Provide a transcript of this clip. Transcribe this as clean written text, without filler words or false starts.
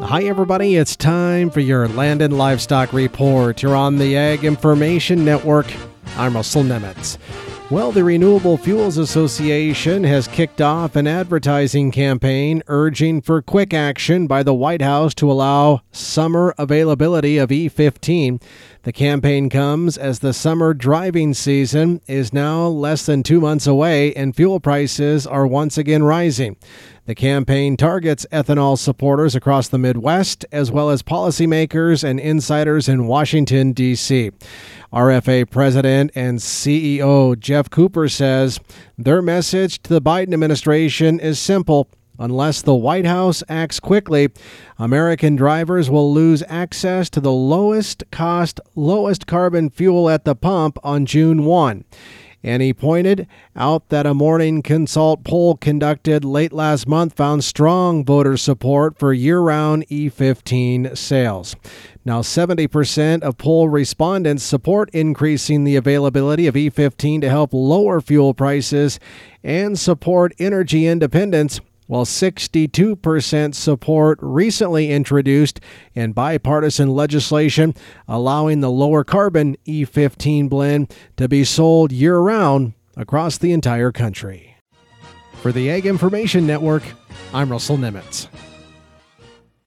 Hi, everybody. It's time for your Land and Livestock Report. You're on the Ag Information Network. I'm Russell Nemitz. Well, the Renewable Fuels Association has kicked off an advertising campaign urging for quick action by the White House to allow summer availability of E15. The campaign comes as the summer driving season is now less than 2 months away and fuel prices are once again rising. The campaign targets ethanol supporters across the Midwest, as well as policymakers and insiders in Washington, D.C. RFA President and CEO Jeff Cooper says their message to the Biden administration is simple. Unless the White House acts quickly, American drivers will lose access to the lowest cost, lowest carbon fuel at the pump on June 1. And he pointed out that a Morning Consult poll conducted late last month found strong voter support for year-round E15 sales. Now, 70% of poll respondents support increasing the availability of E15 to help lower fuel prices and support energy independence, while 62% support recently introduced and bipartisan legislation allowing the lower carbon E15 blend to be sold year-round across the entire country. For the Ag Information Network, I'm Russell Nemitz.